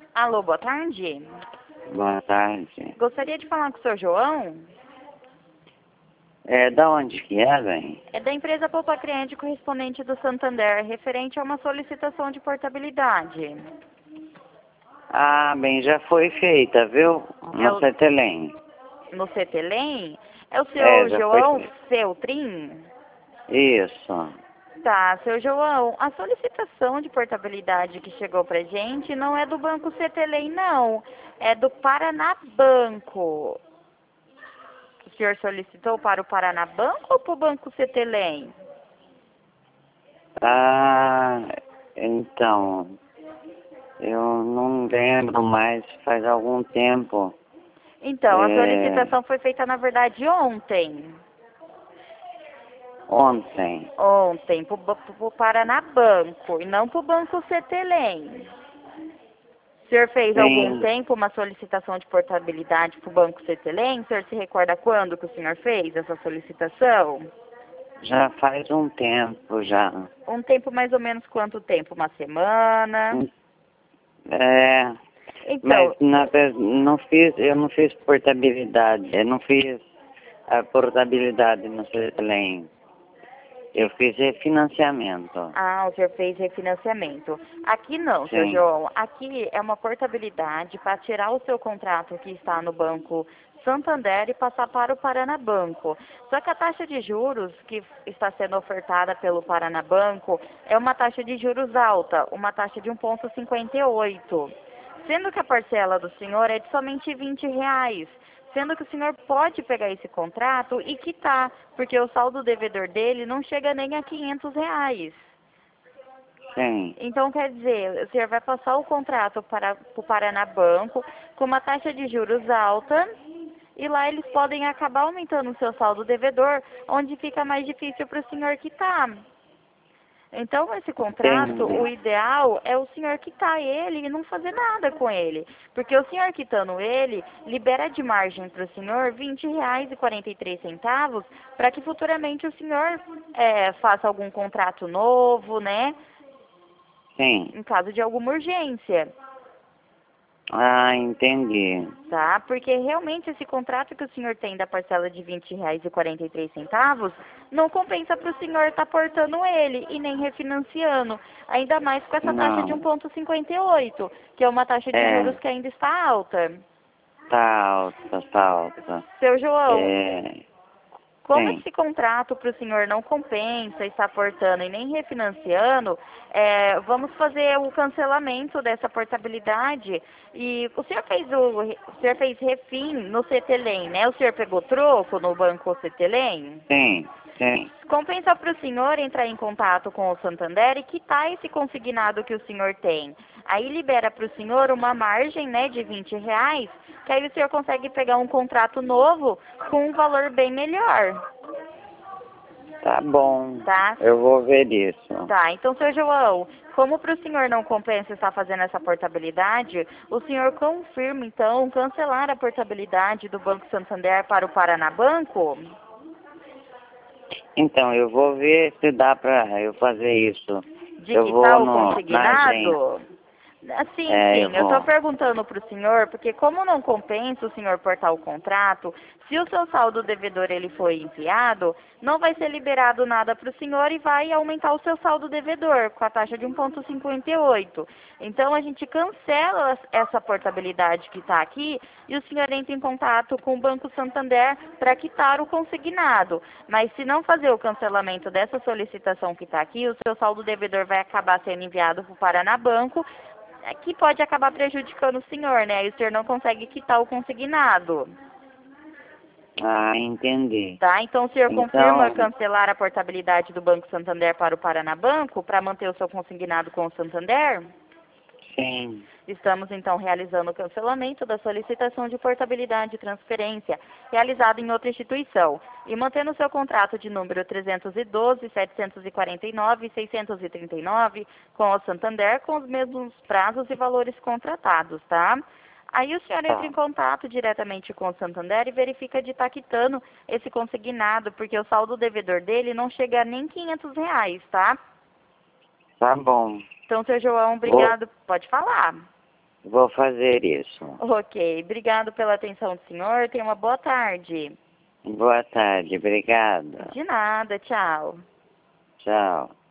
Alô, boa tarde. Boa tarde. Gostaria de falar com o senhor João? Da onde que é, bem? É da empresa Poupa Cliente, correspondente do Santander, referente a uma solicitação de portabilidade. Ah, bem, já foi feita, viu? É No o- Cetelém. No CTLEM? É o seu Já foi João feita. Feltrin? Isso. Tá, seu João, a solicitação de portabilidade que chegou pra gente não é do Banco CTLEM, não. É do Paraná Banco. O senhor solicitou para o Paraná Banco ou para o Banco CTLEM? Ah, então, eu não lembro mais, faz algum tempo. Então, a solicitação foi feita, na verdade, ontem. Ontem. Ontem, para o Paraná Banco e não para o Banco CTLEM. O senhor fez algum Sim, tempo uma solicitação de portabilidade para o Banco CTLEM? O senhor se recorda quando que o senhor fez essa solicitação? já faz um tempo já. Um tempo mais ou menos quanto tempo? Uma semana? É, Então, mas eu não fiz portabilidade, eu não fiz a portabilidade no Cetelém. Eu fiz refinanciamento. o senhor fez refinanciamento. Aqui não, seu Sim, João. Aqui é uma portabilidade para tirar o seu contrato que está no Banco Santander e passar para o Paraná Banco. Só que a taxa de juros que está sendo ofertada pelo Paraná Banco é uma taxa de juros alta, uma taxa de 1,58. Sendo que a parcela do senhor é de somente R$ 20. Sendo que o senhor pode pegar esse contrato e quitar, porque o saldo devedor dele não chega nem a R$ 500. sim. Então, quer dizer, o senhor vai passar o contrato para o Paraná Banco com uma taxa de juros alta e lá eles podem acabar aumentando o seu saldo devedor, onde fica mais difícil para o senhor quitar. Então, esse contrato, o Entendi. ideal é o senhor quitar ele e não fazer nada com ele. Porque o senhor quitando ele, libera de margem para o senhor R$ 20,43 para que futuramente o senhor faça algum contrato novo, né? Sim. Em caso de alguma urgência. Ah, entendi. Tá? Porque realmente esse contrato que o senhor tem da parcela de R$ 20,43 não compensa para o senhor estar portando ele e nem refinanciando. Ainda mais com essa taxa de Não. 1,58, que é uma taxa de É, juros que ainda está alta. tá alta, tá alta. Seu João, É, como sim. esse contrato para o senhor não compensa estar portando e nem refinanciando, vamos fazer o cancelamento dessa portabilidade. E o senhor fez refim no CTLEM, né? O senhor pegou troco no banco CTLEM? Sim, sim. Compensa para o senhor entrar em contato com o Santander e quitar esse consignado que o senhor tem. Aí libera para o senhor uma margem, né, de R$ 20, que aí o senhor consegue pegar um contrato novo com um valor bem melhor, Tá bom. tá? Eu vou ver isso. Tá, então, seu João, como para o senhor não compensa estar fazendo essa portabilidade, o senhor confirma, então, cancelar a portabilidade do Banco Santander para o Paraná Banco? Então, eu vou ver se dá pra eu fazer isso. De Eu vou quitar o na agência. consignado? Sim, Eu sim. Eu estou vou. perguntando para o senhor, porque como não compensa o senhor portar o contrato, se o seu saldo devedor ele foi enviado, não vai ser liberado nada para o senhor e vai aumentar o seu saldo devedor com a taxa de 1,58. Então a gente cancela essa portabilidade que está aqui e o senhor entra em contato com o Banco Santander para quitar o consignado. Mas se não fazer o cancelamento dessa solicitação que está aqui, o seu saldo devedor vai acabar sendo enviado para o Paraná Banco, que pode acabar prejudicando o senhor, né? E o senhor não consegue quitar o consignado. Ah, entendi. Tá? Então o senhor confirma Então, cancelar a portabilidade do Banco Santander para o Paraná Banco para manter o seu consignado com o Santander? sim. Estamos, então, realizando o cancelamento da solicitação de portabilidade e transferência realizada em outra instituição e mantendo o seu contrato de número 312, 749 e 639 com o Santander com os mesmos prazos e valores contratados, tá? Aí o senhor entra em Tá. contato diretamente com o Santander e verifica de estar quitando esse consignado, porque o saldo devedor dele não chega a nem R$ 500, tá? Tá bom. Então, seu João, Vou, obrigado. Pode falar. Vou fazer isso. Ok, obrigado pela atenção do senhor. Tenha uma boa tarde. Boa tarde, obrigada. De nada, tchau. Tchau.